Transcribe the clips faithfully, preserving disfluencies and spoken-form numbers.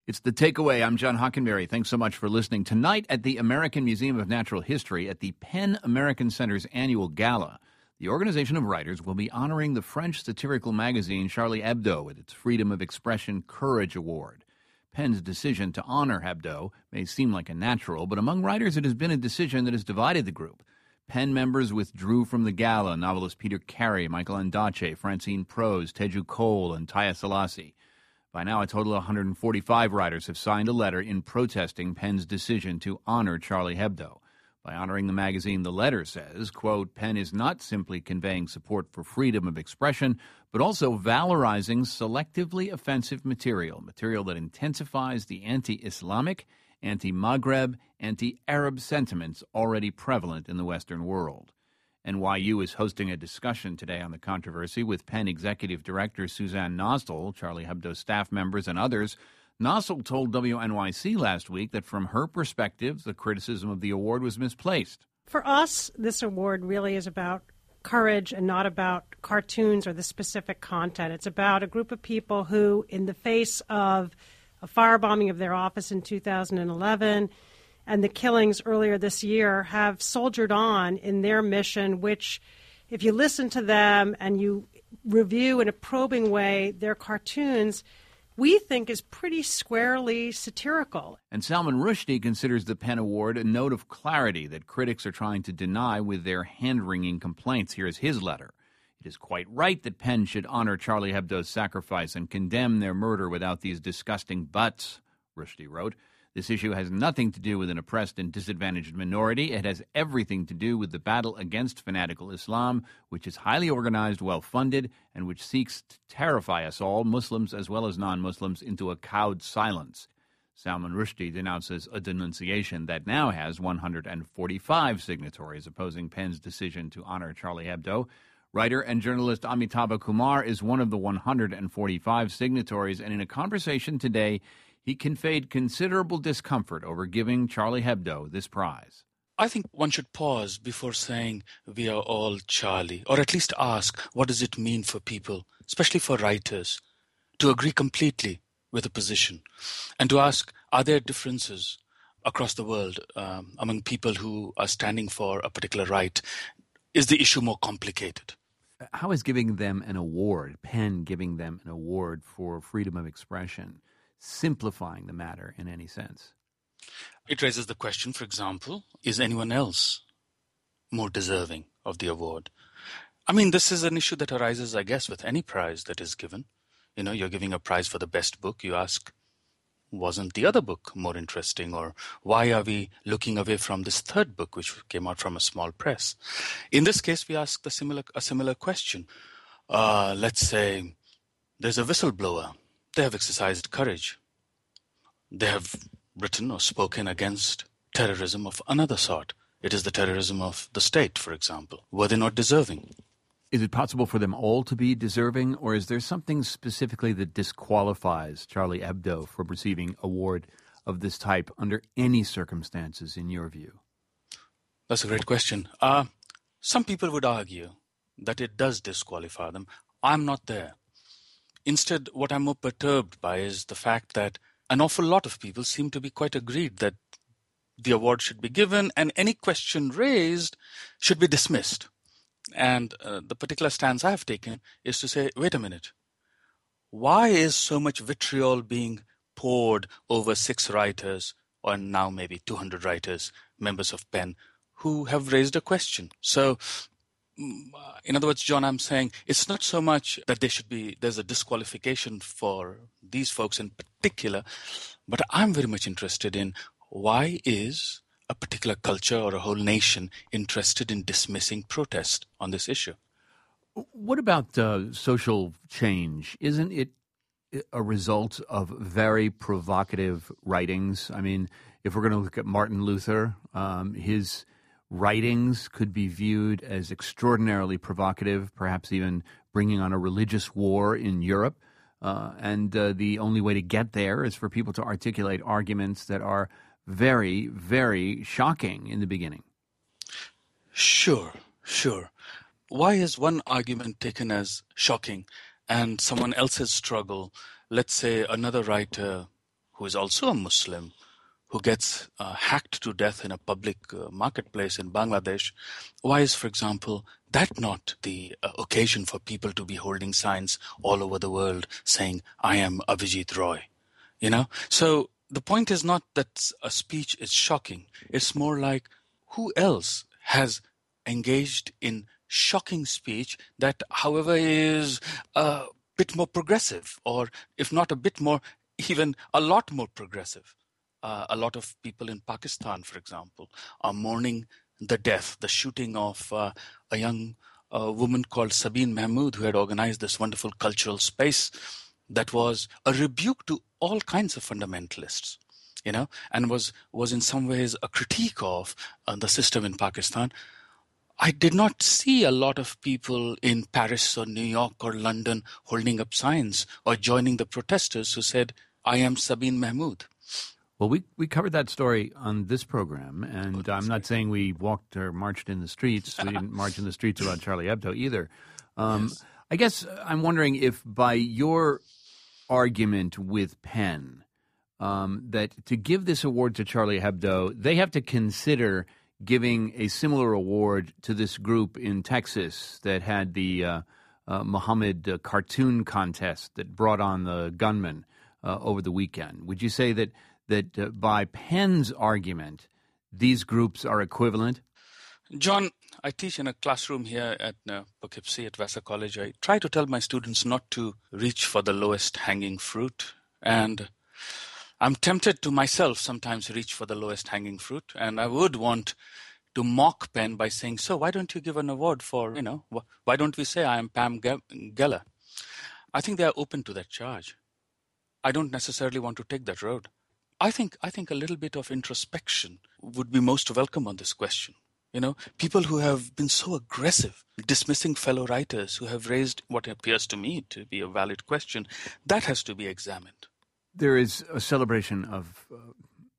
It's The Takeaway. I'm John Hockenberry. Thanks so much for listening. Tonight at the American Museum of Natural History at the PEN American Center's annual gala, the Organization of Writers will be honoring the French satirical magazine Charlie Hebdo with its Freedom of Expression Courage Award. PEN's decision to honor Hebdo may seem like a natural, but among writers it has been a decision that has divided the group. PEN members withdrew from the gala, novelist Peter Carey, Michael Ondaatje, Francine Prose, Teju Cole, and Taya Selassie. By now, a total of one hundred forty-five writers have signed a letter in protesting PEN's decision to honor Charlie Hebdo. By honoring the magazine, the letter says, quote, PEN is not simply conveying support for freedom of expression, but also valorizing selectively offensive material, material that intensifies the anti-Islamic, anti-Maghreb, anti-Arab sentiments already prevalent in the Western world. N Y U is hosting a discussion today on the controversy with PEN Executive Director Suzanne Nossel, Charlie Hebdo staff members, and others. Nossel told W N Y C last week that from her perspective, the criticism of the award was misplaced. For us, this award really is about courage and not about cartoons or the specific content. It's about a group of people who, in the face of a firebombing of their office in two thousand eleven and the killings earlier this year, have soldiered on in their mission, which, if you listen to them and you review in a probing way their cartoons, we think is pretty squarely satirical. And Salman Rushdie considers the PEN Award a note of clarity that critics are trying to deny with their hand-wringing complaints. Here's his letter. It is quite right that PEN should honor Charlie Hebdo's sacrifice and condemn their murder without these disgusting buts, Rushdie wrote. This issue has nothing to do with an oppressed and disadvantaged minority. It has everything to do with the battle against fanatical Islam, which is highly organized, well-funded, and which seeks to terrify us all, Muslims as well as non-Muslims, into a cowed silence. Salman Rushdie denounces a denunciation that now has one hundred forty-five signatories opposing PEN's decision to honor Charlie Hebdo. Writer and journalist Amitabh Kumar is one of the one hundred forty-five signatories, and in a conversation today, he conveyed considerable discomfort over giving Charlie Hebdo this prize. I think one should pause before saying we are all Charlie, or at least ask what does it mean for people, especially for writers, to agree completely with a position, and to ask, are there differences across the world um, among people who are standing for a particular right? Is the issue more complicated? How is giving them an award, PEN giving them an award for freedom of expression, simplifying the matter in any sense? It raises the question, for example, is anyone else more deserving of the award? I mean, this is an issue that arises, I guess, with any prize that is given. You know, you're giving a prize for the best book. You ask, wasn't the other book more interesting? Or why are we looking away from this third book, which came out from a small press? In this case, we ask the similar, a similar question. Uh, let's say there's a whistleblower. They have exercised courage. They have written or spoken against terrorism of another sort. It is the terrorism of the state, for example. Were they not deserving? Is it possible for them all to be deserving, or is there something specifically that disqualifies Charlie Hebdo from receiving an award of this type under any circumstances, in your view? That's a great question. Uh, some people would argue that it does disqualify them. I'm not there. Instead, what I'm more perturbed by is the fact that an awful lot of people seem to be quite agreed that the award should be given and any question raised should be dismissed. And uh, the particular stance I have taken is to say, wait a minute, why is so much vitriol being poured over six writers, or now maybe two hundred writers, members of PEN, who have raised a question? So, in other words, John, I'm saying it's not so much that there should be, there's a disqualification for these folks in particular, but I'm very much interested in why is a particular culture or a whole nation interested in dismissing protest on this issue? What about uh, social change? Isn't it a result of very provocative writings? I mean, if we're going to look at Martin Luther, um, his writings could be viewed as extraordinarily provocative, perhaps even bringing on a religious war in Europe. Uh, and uh, the only way to get there is for people to articulate arguments that are very, very shocking in the beginning. Sure, sure. Why is one argument taken as shocking and someone else's struggle, let's say another writer who is also a Muslim, who gets uh, hacked to death in a public uh, marketplace in Bangladesh, why is, for example, that not the uh, occasion for people to be holding signs all over the world saying, I am Avijit Roy? You know? So the point is not that a speech is shocking. It's more like, who else has engaged in shocking speech that, however, is a bit more progressive, or if not a bit more, even a lot more progressive? Uh, a lot of people in Pakistan, for example, are mourning the death, the shooting of uh, a young uh, woman called Sabeen Mahmood, who had organized this wonderful cultural space that was a rebuke to all kinds of fundamentalists, you know, and was, was in some ways a critique of uh, the system in Pakistan. I did not see a lot of people in Paris or New York or London holding up signs or joining the protesters who said, I am Sabeen Mahmood. Well, we, we covered that story on this program, and I'm not saying we walked or marched in the streets. We didn't march in the streets about Charlie Hebdo either. Um, yes. I guess I'm wondering if by your argument with Penn, um, that to give this award to Charlie Hebdo, they have to consider giving a similar award to this group in Texas that had the uh, uh, Muhammad uh, cartoon contest that brought on the gunman uh, over the weekend. Would you say that that uh, by Penn's argument, these groups are equivalent? John, I teach in a classroom here at uh, Poughkeepsie at Vassar College. I try to tell my students not to reach for the lowest hanging fruit. And I'm tempted to myself sometimes reach for the lowest hanging fruit. And I would want to mock Penn by saying, so why don't you give an award for, you know, wh- why don't we say I am Pam Ge- Geller? I think they are open to that charge. I don't necessarily want to take that road. I think I think a little bit of introspection would be most welcome on this question. You know, people who have been so aggressive, dismissing fellow writers who have raised what appears to me to be a valid question, that has to be examined. There is a celebration of uh,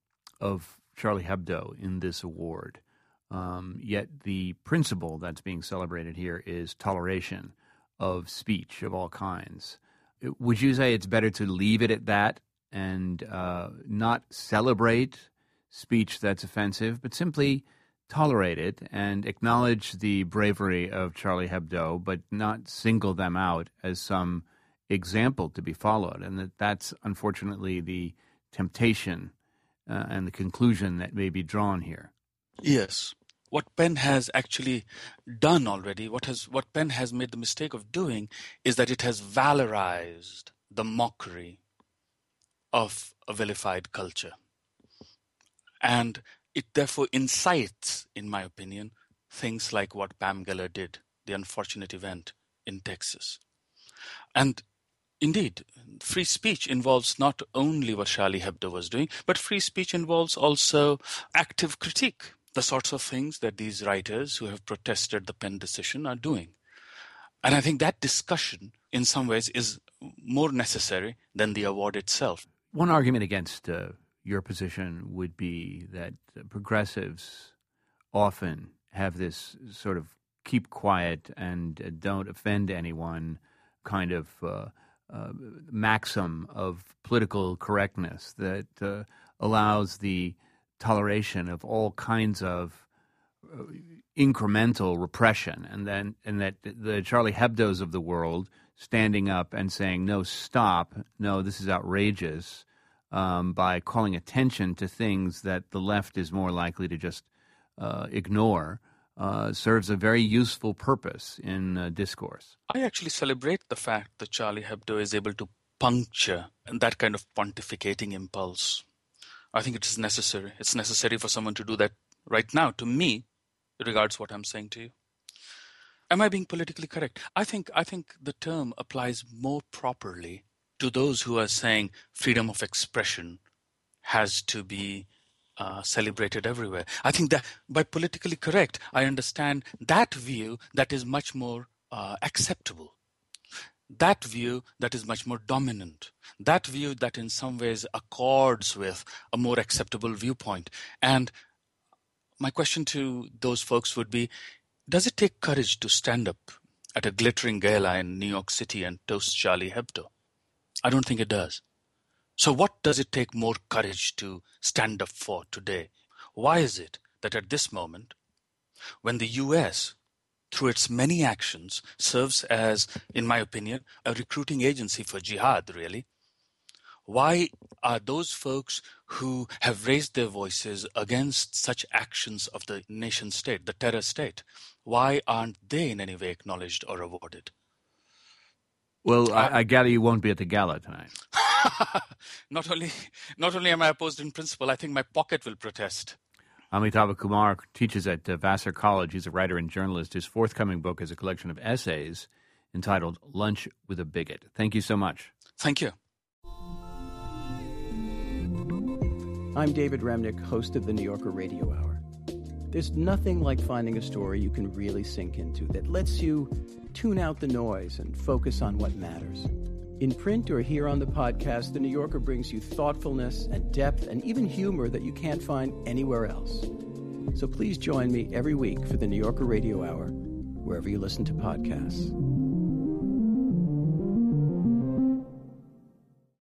of Charlie Hebdo in this award, um, yet the principle that's being celebrated here is toleration of speech of all kinds. Would you say it's better to leave it at that and uh, not celebrate speech that's offensive, but simply tolerate it and acknowledge the bravery of Charlie Hebdo, but not single them out as some example to be followed? And that that's unfortunately the temptation uh, and the conclusion that may be drawn here. Yes. What Penn has actually done already, what has what Penn has made the mistake of doing, is that it has valorized the mockery of a vilified culture. And it therefore incites, in my opinion, things like what Pam Geller did, the unfortunate event in Texas. And indeed, free speech involves not only what Charlie Hebdo was doing, but free speech involves also active critique, the sorts of things that these writers who have protested the Penn decision are doing. And I think that discussion, in some ways, is more necessary than the award itself. One argument against uh, your position would be that uh, progressives often have this sort of keep quiet and uh, don't offend anyone kind of uh, uh, maxim of political correctness that uh, allows the toleration of all kinds of uh, incremental repression, and then and that the Charlie Hebdos of the world standing up and saying, no, stop, no, this is outrageous, um, by calling attention to things that the left is more likely to just uh, ignore, uh, serves a very useful purpose in uh, discourse. I actually celebrate the fact that Charlie Hebdo is able to puncture that kind of pontificating impulse. I think it is necessary. It's necessary for someone to do that right now, to me, regards what I'm saying to you. Am I being politically correct? I think I think the term applies more properly to those who are saying freedom of expression has to be uh, celebrated everywhere. I think that by politically correct, I understand that view that is much more uh, acceptable. That view that is much more dominant. That view that in some ways accords with a more acceptable viewpoint. And my question to those folks would be, does it take courage to stand up at a glittering gala in New York City and toast Charlie Hebdo? I don't think it does. So what does it take more courage to stand up for today? Why is it that at this moment, when the U S, through its many actions, serves as, in my opinion, a recruiting agency for jihad, really, why are those folks who have raised their voices against such actions of the nation state, the terror state, why aren't they in any way acknowledged or awarded? Well, I, I gather you won't be at the gala tonight. not only, not only am I opposed in principle, I think my pocket will protest. Amitabh Kumar teaches at uh, Vassar College. He's a writer and journalist. His forthcoming book is a collection of essays entitled Lunch with a Bigot. Thank you so much. Thank you. I'm David Remnick, host of the New Yorker Radio Hour. There's nothing like finding a story you can really sink into that lets you tune out the noise and focus on what matters. In print or here on the podcast, The New Yorker brings you thoughtfulness and depth and even humor that you can't find anywhere else. So please join me every week for the New Yorker Radio Hour, wherever you listen to podcasts.